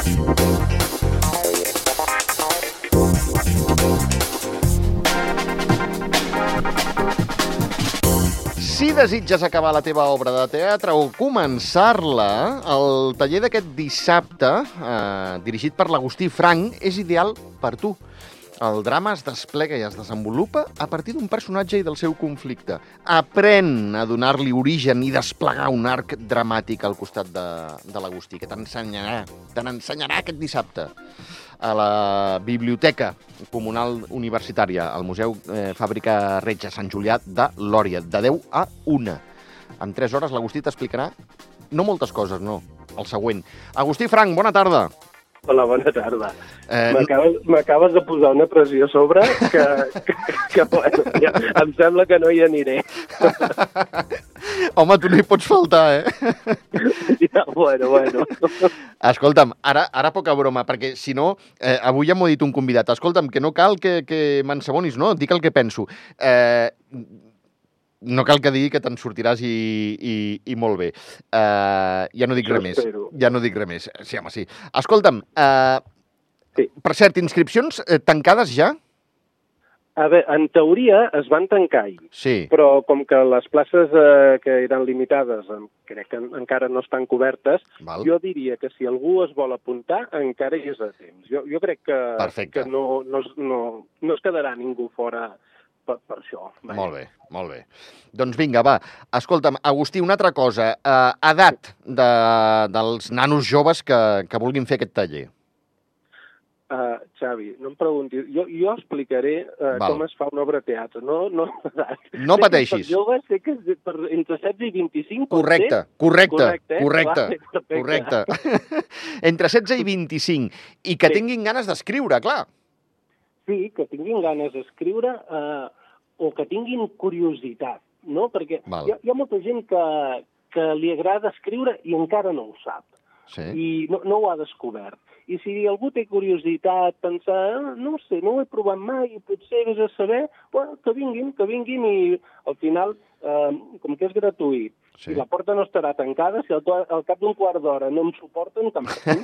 Si desitges acabar la teva obra de teatre o començar-la, el taller d'aquest dissabte, dirigit per l'Agustí Frank, és ideal per tu. El drama es desplega i es desenvolupa a partir d'un personatge i del seu conflicte. Aprèn a donar-li origen i desplegar un arc dramàtic al costat de l'Agustí, que t'ensenyarà aquest dissabte a la Biblioteca Comunal Universitària, al Museu Fàbrica Reig a Sant Julià de Lòria, de 10 a 1. En 3 hores l'Agustí t'explicarà no moltes coses, no, el següent. Agustí Frank, bona tarda. Hola, bona tarda. M'acabes de posar una pressió a sobre que bueno, ja, em sembla que no hi aniré. Home, tu no hi pots faltar, Ja, bueno. Escolta'm, ara poca broma, perquè si no, avui ja m'ho ha dit un convidat. Escolta'm, que no cal que m'ensabonis, no? Dic el que penso. No cal que digui que te'n sortiràs i molt bé. Ja no dic res més. Ja no dic res més. Sí, home, sí. Escolta'm, sí. Per cert, inscripcions tancades ja? A veure, en teoria es van tancar ahir, Sí. però com que les places que eren limitades crec que encara no estan cobertes, Val. Jo diria que si algú es vol apuntar encara hi és a temps. Jo crec que no es quedarà ningú fora per això. Molt bé. Doncs vinga, va. Escolta'm, Agustí, una altra cosa. Edat dels nanos joves que vulguin fer aquest taller. Xavi, no em preguntis. Jo explicaré com es fa una obra de teatre. No pateixis. Per joves sé que és entre 16 i 25. Correcte. Entre 16 i 25. I que tinguin ganes d'escriure, clar. Sí, que tinguin ganes d'escriure o que tinguin curiositat, no? Perquè hi ha molta gent que li agrada escriure i encara no ho sap. Sí. I no ho ha descobert. I si algú té curiositat, pensar, no sé, no ho he provat mai, potser vés a saber, bueno, que vinguin i al final, com que és gratuït, sí. I la porta no estarà tancada, si al cap d'un quart d'hora no em suporten, que marxin.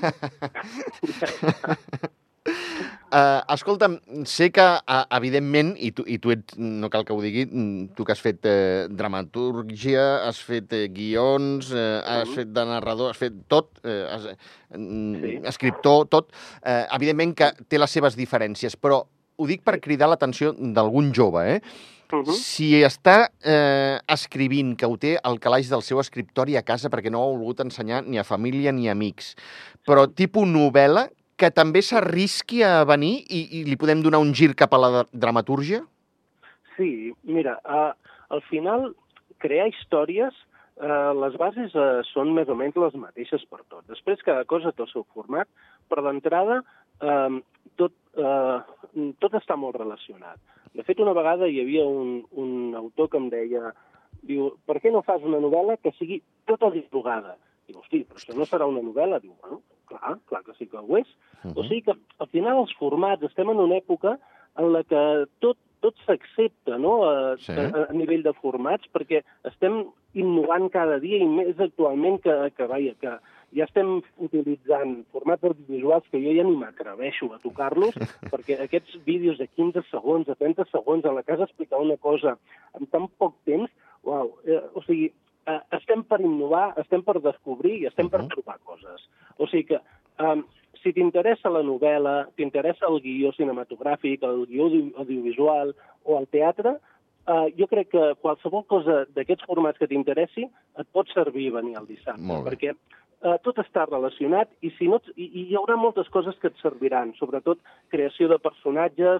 Escolta'm, sé que, evidentment, i tu ets, no cal que ho digui, tu que has fet dramatúrgia, has fet guions, has fet de narrador, has fet tot, escriptor, tot, evidentment que té les seves diferències, però ho dic per cridar l'atenció d'algun jove, Si està escrivint, que ho té al calaix del seu escriptori a casa perquè no ho ha volgut ensenyar ni a família ni a amics, però tipus novel·la, que també s'arrisqui a venir i li podem donar un gir cap a la dramatúrgia? Sí, mira, al final, crear històries, les bases són més o menys les mateixes per tot. Després, cada cosa té el seu format, però d'entrada tot està molt relacionat. De fet, una vegada hi havia un autor que em deia, diu, per què no fas una novel·la que sigui tota dialogada? Diu, hosti, però això no serà una novel·la? Diu, bueno, clar que sí que ho és. O sigui que, al final, els formats, estem en una època en la que tot s'accepta, no?, a nivell de formats, perquè estem innovant cada dia i més actualment que ja estem utilitzant formats audiovisuals que jo ja ni m'atreveixo a tocar-los, perquè aquests vídeos de 15 segons, de 30 segons, a la casa explicar una cosa en tan poc temps, uau, o sigui, estem per innovar, estem per descobrir i estem per trobar coses. O sigui que, si t'interessa la novel·la, t'interessa el guió cinematogràfic, el guió audiovisual o el teatre, jo crec que qualsevol cosa d'aquests formats que t'interessi et pot servir venir el dissabte, perquè tot està relacionat i hi haurà moltes coses que et serviran, sobretot creació de personatges,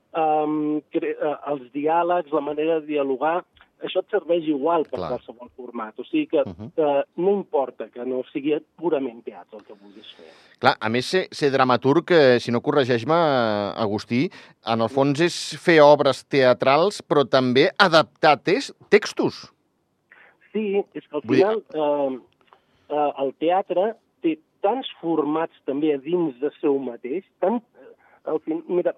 els diàlegs, la manera de dialogar, això et serveix igual per qualsevol format. O sigui que no importa que no sigui purament teatre el que vulguis fer. Clar, a més, ser dramaturg, si no corregeix-me, Agustí, en el fons és fer obres teatrals, però també adaptar textos. Sí, és que al final el teatre té tants formats també a dins de seu mateix. Mira,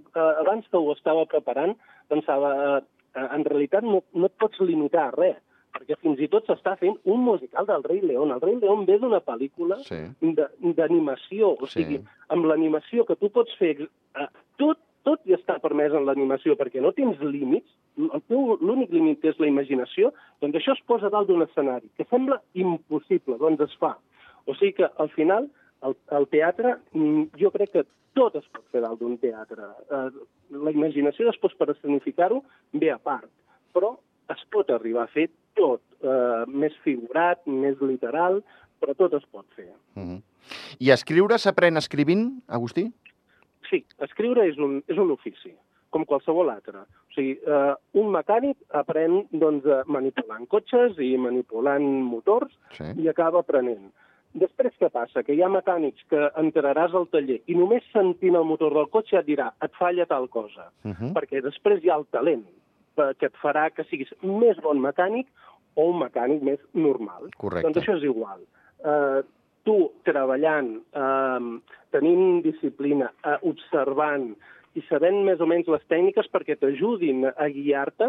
abans que ho estava preparant, pensava, en realitat no et pots limitar a res. perquè fins i tot s'està fent un musical del Rei León. El Rei León ve d'una pel·lícula d'animació, o sigui, amb l'animació que tu pots fer... Tot ja està permès en l'animació, perquè no tens límits, l'únic límit és la imaginació, doncs això es posa dalt d'un escenari, que sembla impossible, doncs es fa. O sigui que, al final, el teatre, jo crec que tot es pot fer dalt d'un teatre. La imaginació, després, per escenificar-ho, ve a part, però es pot arribar a fer tot, més figurat, més literal, però tot es pot fer. I escriure s'aprèn escrivint, Agustí? Sí, escriure és un ofici, com qualsevol altre. O sigui, un mecànic aprèn manipulant cotxes i manipulant motors i acaba aprenent. Després què passa? Que hi ha mecànics que entraràs al taller i només sentint el motor del cotxe et dirà et falla tal cosa, perquè després hi ha el talent que et farà que siguis més bon mecànic o un mecànic més normal. Correcte. Doncs això és igual. Tu, treballant, tenint disciplina, observant i sabent més o menys les tècniques perquè t'ajudin a guiar-te,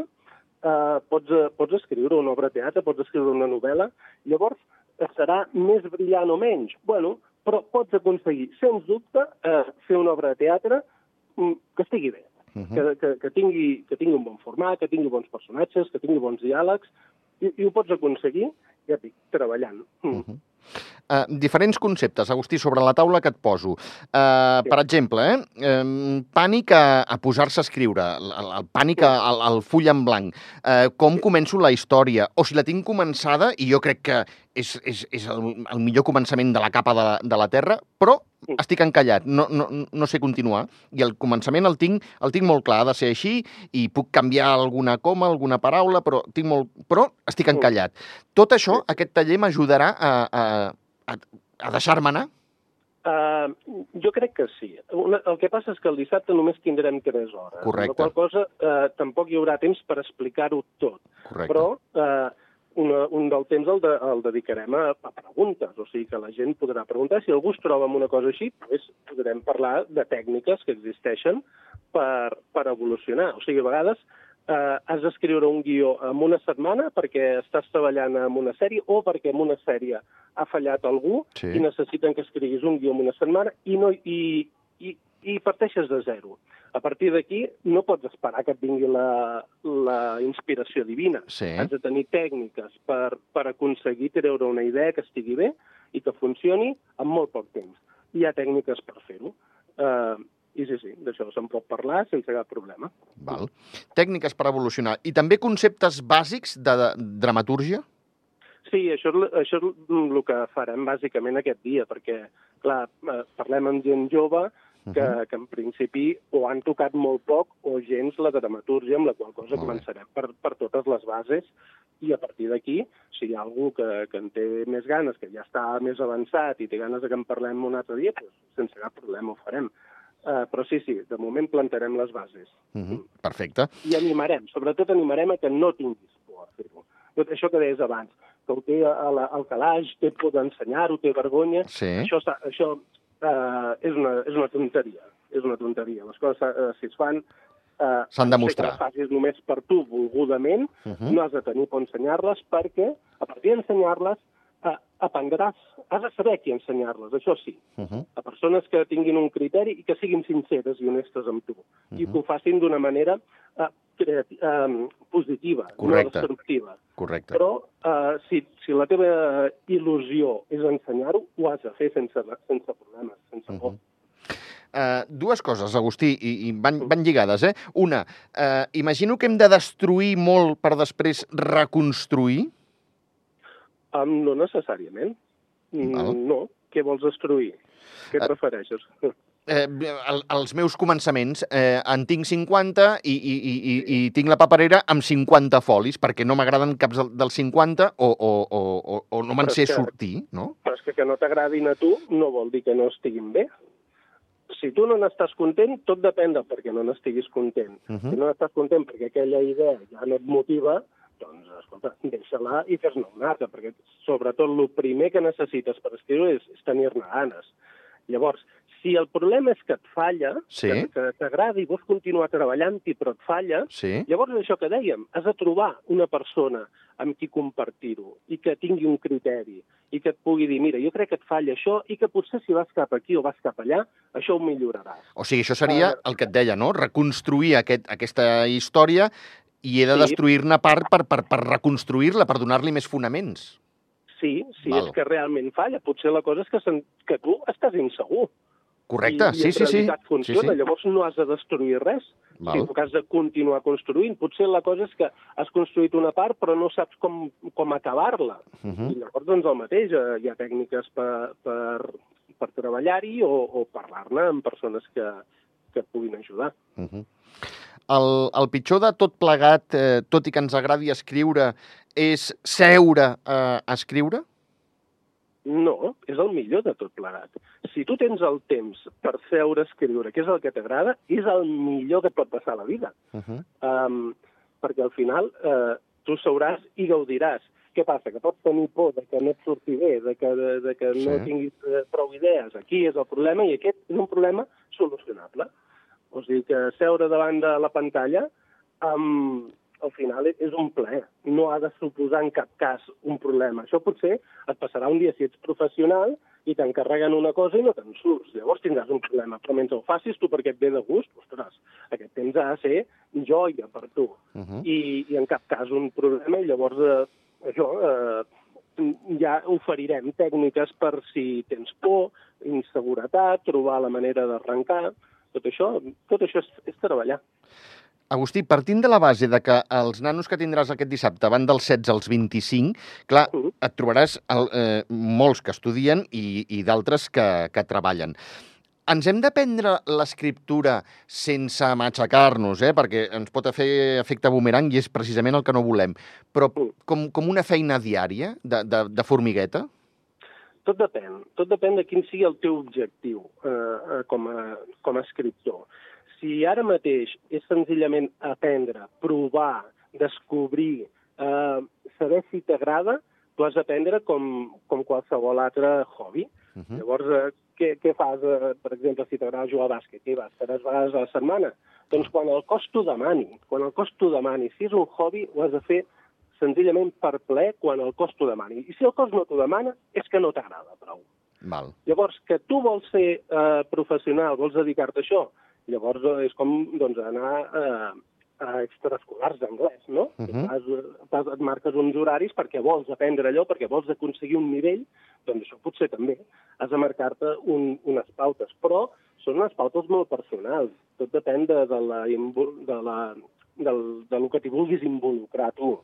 pots escriure una obra de teatre, pots escriure una novel·la, llavors serà més brillant o menys. Bueno, però pots aconseguir, sens dubte, fer una obra de teatre que estigui bé, que tingui un bon format, que tingui bons personatges, que tingui bons diàlegs, i ho pots aconseguir, ja dic, treballant. Diferents conceptes, Agustí, sobre la taula que et poso. Per exemple, pànic a posar-se a escriure, el pànic al full en blanc. Com començo la història? O si la tinc començada, i jo crec que és el millor començament de la capa de la Terra, però estic encallat, no sé continuar. I el començament el tinc molt clar, ha de ser així, i puc canviar alguna coma, alguna paraula, però estic encallat. Tot això, aquest taller m'ajudarà a deixar-me anar? Jo crec que sí. El que passa és que el dissabte només tindrem 3 hores. Correcte. La qual cosa tampoc hi haurà temps per explicar-ho tot. Correcte. Però un del temps el dedicarem a preguntes, o sigui que la gent podrà preguntar. Si algú es troba amb una cosa així, doncs podrem parlar de tècniques que existeixen per evolucionar. O sigui, a vegades has d'escriure un guió en una setmana perquè estàs treballant en una sèrie o perquè en una sèrie ha fallat algú i necessiten que escriguis un guió en una setmana i parteixes de zero. A partir d'aquí no pots esperar que et vingui la inspiració divina. Has de tenir tècniques per aconseguir treure una idea que estigui bé i que funcioni en molt poc temps. Hi ha tècniques per fer-ho. I sí, d'això se'n pot parlar sense cap problema. Val. Tècniques per evolucionar. I també conceptes bàsics de dramatúrgia? Sí, això és el que farem bàsicament aquest dia, perquè, clar, parlem amb gent jove que en principi o han tocat molt poc o gens la dramatúrgia, amb la qual cosa començarem per totes les bases, i a partir d'aquí, si hi ha algú que en té més ganes, que ja està més avançat i té ganes que en parlem un altre dia, doncs sense cap problema ho farem. Però sí, de moment plantarem les bases. Perfecte. I sobretot animarem a que no tinguis por a fer-ho. Tot això que deies abans, que ho té al calaix, té por d'ensenyar-ho, té vergonya, això és una tonteria. És una tonteria. Les coses, si es fan, s'han de mostrar. Que les facis només per tu, volgudament, no has de tenir por ensenyar-les, perquè a partir d'ensenyar-les aprendràs, has de saber qui ensenyar-les, això sí, a persones que tinguin un criteri i que siguin sinceres i honestes amb tu, i que ho facin d'una manera positiva, no destructiva. Correcte. Però si la teva il·lusió és ensenyar-ho, ho has de fer sense problemes, sense por. Dues coses, Agustí, i van lligades, Una, imagino que hem de destruir molt per després reconstruir? No necessàriament. No. Què vols destruir? Què et refereixes? Els meus començaments. En tinc 50 i tinc la paperera amb 50 folis, perquè no m'agraden cap dels 50 o no me'n sé sortir, no? Però és que no t'agradin a tu no vol dir que no estiguin bé. Si tu no n'estàs content, tot depèn del perquè no n'estiguis content. Si no n'estàs content perquè aquella idea ja no et motiva, doncs, escolta, deixa-la i fes-ne una altra, perquè sobretot el primer que necessites per escriure és tenir-ne ganes. Llavors, Si el problema és que et falla, Sí. que t'agrada i vols continuar treballant-hi però et falla, Sí. llavors és això que dèiem, has de trobar una persona amb qui compartir-ho i que tingui un criteri i que et pugui dir, mira, jo crec que et falla això i que potser si vas cap aquí o vas cap allà, això ho milloraràs. O sigui, això seria el que et deia, no? Reconstruir aquesta història i he de Sí. destruir-ne part per reconstruir-la, per donar-li més fonaments. Sí, si Val. és que realment falla. Potser la cosa és que tu estàs insegur. Correcte, I sí, en sí, sí. realitat funciona, Sí. llavors no has de destruir res, Val. sinó que has de continuar construint. Potser la cosa és que has construït una part però no saps com acabar-la. I llavors, doncs, el mateix, hi ha tècniques per treballar-hi o parlar-ne amb persones que et puguin ajudar. El pitjor de tot plegat, tot i que ens agradi escriure, és seure a escriure? No, és el millor de tot plegat. Si tu tens el temps per seure a escriure, que és el que t'agrada, és el millor que et pot passar a la vida. Perquè al final tu seuràs i gaudiràs. Què passa? Que pots tenir por de que no et surti bé, de que no tinguis prou idees. Aquí és el problema i aquest és un problema solucionable. O sigui que seure davant de la pantalla al final és un plaer. No ha de suposar en cap cas un problema. Això potser et passarà un dia si ets professional i t'encarreguen una cosa i no te'n surts. Llavors tindràs un problema. Però mentre ho facis tu perquè et ve de gust, ostres, aquest temps ha de ser joia per tu. I en cap cas un problema. I llavors ja oferirem tècniques per si tens por, inseguretat, trobar la manera d'arrencar. Tot això és treballar. Agustí, partint de la base de que els nanos que tindràs aquest dissabte van dels 16 als 25, clar, et trobaràs molts que estudien i d'altres que treballen. Ens hem d'aprendre l'escriptura sense matxacar-nos, perquè ens pot fer efecte bumerang i és precisament el que no volem, però com una feina diària, de formigueta? Tot depèn de quin sigui el teu objectiu com a escriptor. Si ara mateix és senzillament aprendre, provar, descobrir, saber si t'agrada, tu has d'aprendre com qualsevol altre hobby. Llavors, què fas, per exemple, si t'agrada jugar a bàsquet? Què vas? 3 vegades a la setmana? Doncs quan el cos t'ho demani. Si és un hobby, ho has de fer senzillament per plaer quan el cos t'ho demani. I si el cos no t'ho demana, és que no t'agrada prou. Val. Llavors, que tu vols ser professional, vols dedicar-te a això, llavors és com anar a extraescolars d'anglès, no? Et marques uns horaris perquè vols aprendre allò, perquè vols aconseguir un nivell, doncs això potser també. Has de marcar-te unes pautes, però són unes pautes molt personals. Tot depèn del que t'hi vulguis involucrar tu.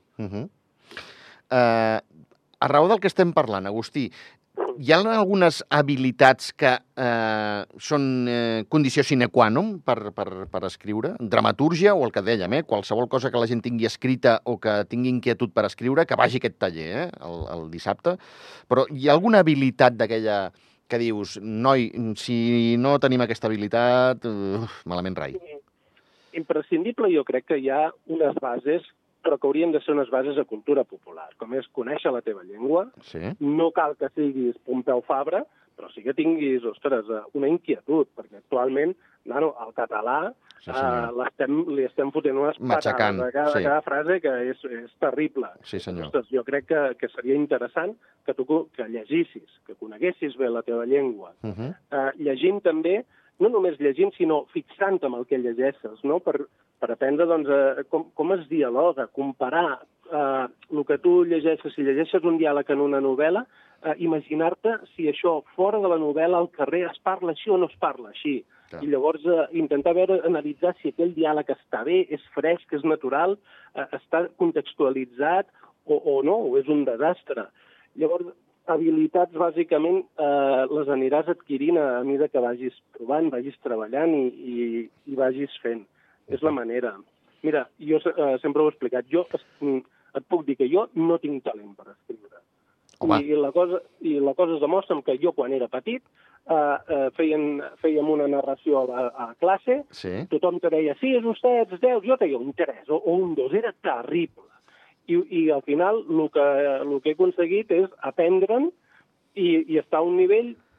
A raó del que estem parlant, Agustí, hi ha algunes habilitats que són condició sine qua non per escriure? Dramatúrgia o el que dèiem, qualsevol cosa que la gent tingui escrita o que tingui inquietud per escriure, que vagi a aquest taller el dissabte. Però hi ha alguna habilitat d'aquella que dius, noi, si no tenim aquesta habilitat, malament rai. Imprescindible, jo crec que hi ha unes bases, però que haurien de ser unes bases de cultura popular, com és conèixer la teva llengua. Sí. No cal que siguis Pompeu Fabra, però sí que tinguis, una inquietud, perquè actualment, el català li estem fotent unes patades a cada frase que és terrible. Sí, senyor. Ostres, jo crec que seria interessant que tu llegissis, que coneguessis bé la teva llengua. Llegint també, no només llegint, sinó fixant amb el que llegeixes, no? Per aprendre com es dialoga, comparar el que tu llegeixes. Si llegeixes un diàleg en una novel·la, imaginar-te si això fora de la novel·la al carrer es parla així o no es parla així. I llavors intentar analitzar si aquell diàleg està bé, és fresc, és natural, està contextualitzat o no, o és un desastre. Llavors, habilitats, bàsicament, les aniràs adquirint a mesura que vagis provant, vagis treballant i vagis fent. És la manera. Mira, jo sempre ho he explicat. Jo et puc dir que jo no tinc talent per escriure. I la cosa es demostra que jo, quan era petit, fèiem una narració a classe, tothom te deia, sí, és vostè, ets 10, jo deia un 3 o un 2, era terrible. I al final el que he aconseguit és aprendre'n i estar a un nivell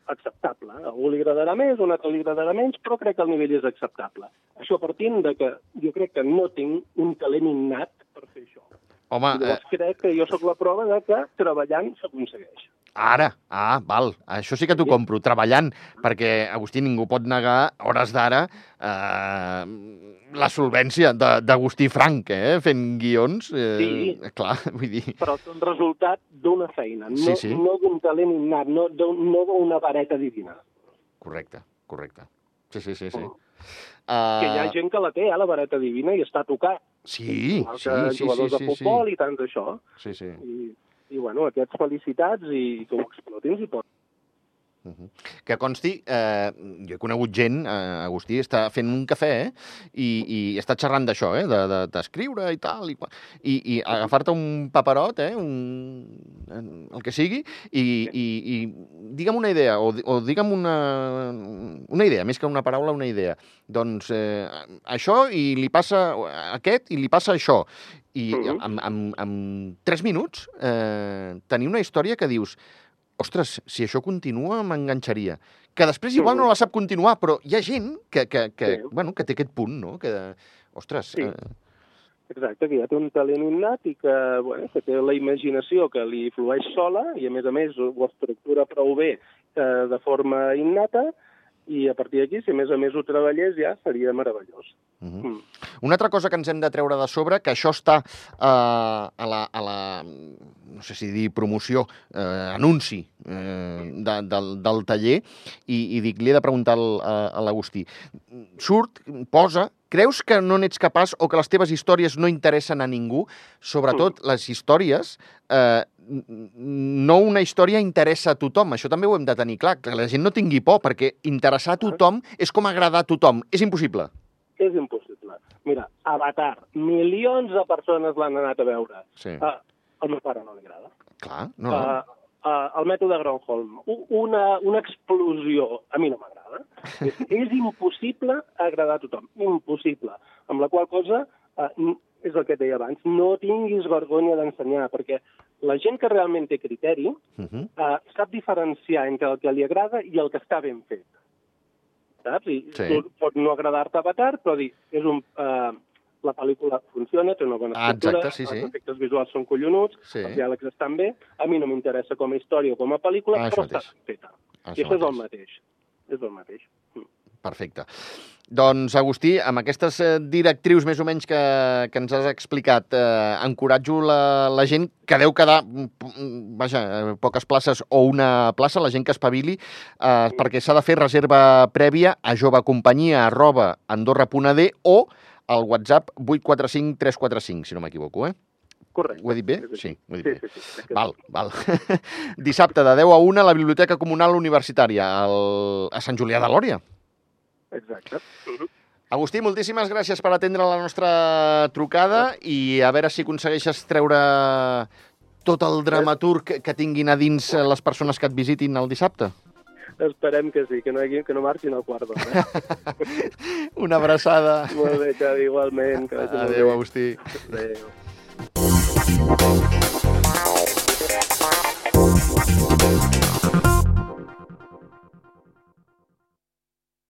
acceptable. A algú li agradarà més, a un altre li agradarà menys, però crec que el nivell és acceptable. Això partint de que jo crec que no tinc un talent innat per fer això. Home, Llavors crec que jo sóc la prova de que treballant s'aconsegueix. ara, val, això sí que t'ho compro, treballant, perquè, Agustí, ningú pot negar, hores d'ara, la solvència d'Agustí Frank, fent guions. Sí. Clar, vull dir... Però són resultat d'una feina, Sí. no d'un talent innat, no d'una vareta divina. Correcte. Sí. Que hi ha gent que la té, la vareta divina, i està tocat. Sí. Jugadors de futbol i tant d'això. Sí. I bueno, aquests felicitats i que ho explotin si pot. Que consti, jo he conegut gent, Agustí, està fent un cafè i està xerrant d'això, d'escriure i tal, i agafar-te un paperot, el que sigui, i digue'm una idea, o digue'm una idea, més que una paraula, una idea. Doncs això, i li passa aquest, i li passa això. I en 3 minuts tenir una història que dius, ostres, si això continua, m'enganxaria. Que després igual no la sap continuar, però hi ha gent que té aquest punt, no? Que, ostres... Sí. Exacte, que ja té un talent innat i que té la imaginació que li flueix sola i, a més, ho estructura prou bé de forma innata, i a partir d'aquí, si a més ho treballés, ja seria meravellós. Una altra cosa que ens hem de treure de sobre, que això està a la no sé si dir promoció, anunci del taller, i dic, li he de preguntar a l'Agustí. Posa, creus que no n'ets capaç o que les teves històries no interessen a ningú? Sobretot les històries, no una història interessa a tothom. Això també ho hem de tenir clar, que la gent no tingui por, perquè interessar a tothom és com agradar a tothom. És impossible. És impossible. Mira, Avatar, milions de persones l'han anat a veure. Sí. Al meu pare no li agrada. Clar, no. El mètode Gronholm, una explosió, a mi no m'agrada. És impossible agradar a tothom, impossible. Amb la qual cosa, és el que et deia abans, no tinguis vergonya d'ensenyar, perquè la gent que realment té criteri sap diferenciar entre el que li agrada i el que està ben fet. Saps? I pot no agradar-te Avatar, però dir, la pel·lícula funciona, té una bona estructura, els efectes visuals són collonuts, els diàlegs estan bé, a mi no m'interessa com a història o com a pel·lícula, però està feta. I això és el mateix. És el mateix. Perfecte. Doncs, Agustí, amb aquestes directrius més o menys que ens has explicat, encoratjo la gent que deu quedar, poques places o una plaça, la gent que espavili, perquè s'ha de fer reserva prèvia a jovecompanyia@andorra.d o al WhatsApp 845 345, si no m'equivoco, Correcte. Ho he dit bé? Sí, ho he dit bé. Sí. Val. Dissabte, de 10 a 1, a la Biblioteca Comunal Universitària, a Sant Julià de Lòria. Exacte. Agustí, moltíssimes gràcies per atendre la nostra trucada i a veure si aconsegueixes treure tot el dramaturg que tinguin a dins les persones que et visitin el dissabte. Esperem que sí, que no marxin al quart d'hora. Una abraçada. Molt bé, Xavi, igualment. Adéu, Agustí. Adéu.